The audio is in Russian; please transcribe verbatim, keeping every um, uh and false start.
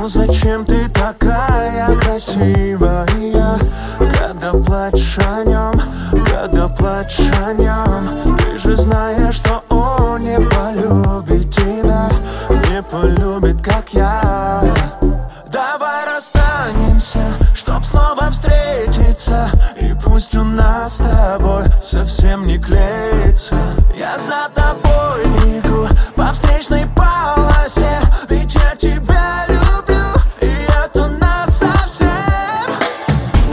зачем ты такая красивая, когда плачешь о нем, когда плачешь о нем? Ты же знаешь, что он не полюбит тебя, не полюбит, как я. Давай расстанемся, чтоб снова встретиться, и пусть у нас с тобой совсем не клеится. Я за